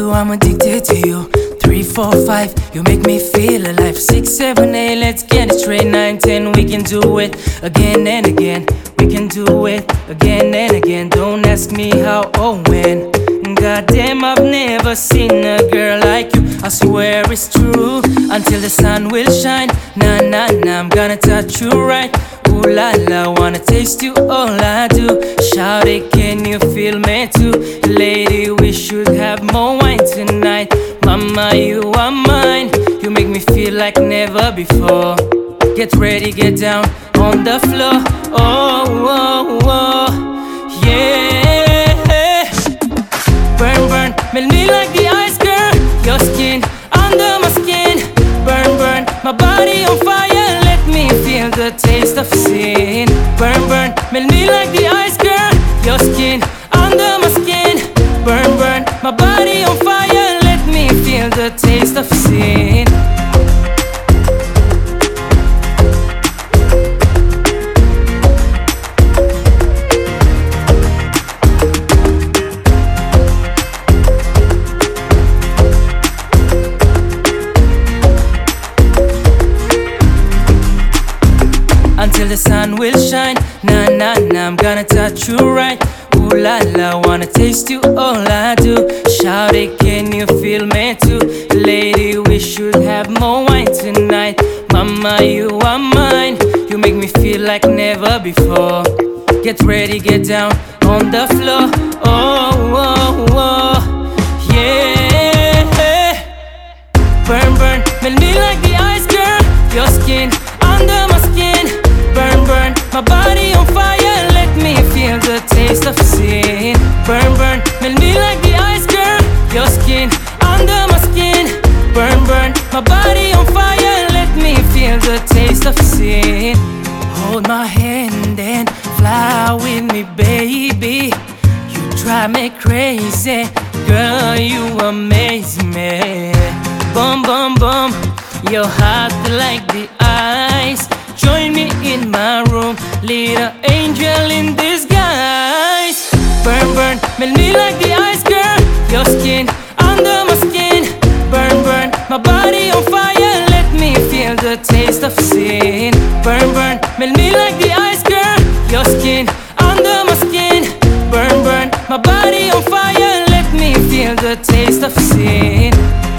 you, I'm addicted to you. 3, 4, 5, you make me feel alive. 6, 7, 8, let's get it straight. 9, 10, we can do it again and again. We can do it again and again. Don't ask me how or when. Goddamn, I've never seen a girl like you. I swear it's true. Until the sun will shine. Nah, nah, nah, I'm gonna touch you right. Ooh la la, wanna taste you, all I do. Shout it, can you feel me too? Lady, we should have more wine tonight. Mama, you are mine. You make me feel like never before. Get ready, get down on the floor. Oh, oh, oh, yeah. Burn, burn, melt me like the ice, girl. Your skin under my skin. Burn, burn, my body on fire. Let me feel the taste of sin. Burn, burn, melt me like the ice, girl. Your skin under my skin. Burn, burn, my body on fire. Let me feel the taste of sin. Until the sun will shine. Nah, nah, nah, I'm gonna touch you right. Ooh la la, wanna taste you, all I do. Shout it, can you feel me too? Lady, we should have more wine tonight. Mama, you are mine. You make me feel like never before. Get ready, get down on the floor. Oh, oh, oh, yeah. Burn, burn, melt me like the ice, girl. Your skin under my skin. Burn, burn, my body on fire. Let me feel the taste of sin. Burn, burn, melt me like the ice, girl. Your skin under my skin. Burn, burn, my body on fire. Let me feel the taste of sin. Hold my hand and fly with me, baby. You drive me crazy, girl, you amaze me. Bum, bum, bum, you're hot like the ice. Join me in my room, little angel in disguise. Burn, burn, melt me like the ice, girl. Your skin under my skin. Burn, burn, my body on fire. Let me feel the taste of sin. Burn, burn, melt me like the ice, girl. Your skin under my skin. Burn, burn, my body on fire. Let me feel the taste of sin.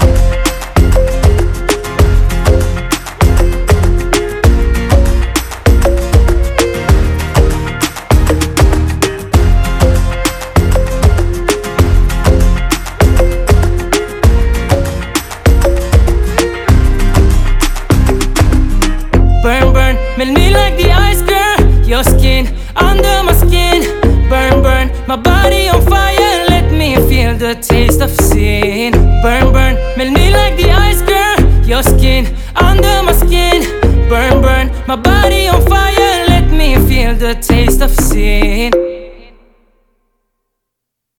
Burn, burn, melt me like the ice, girl. Your skin under my skin. Burn, burn, my body on fire. Let me feel the taste of sin. Burn, burn, melt me like the ice, girl. Your skin under my skin. Burn, burn, my body on fire. Let me feel the taste of sin.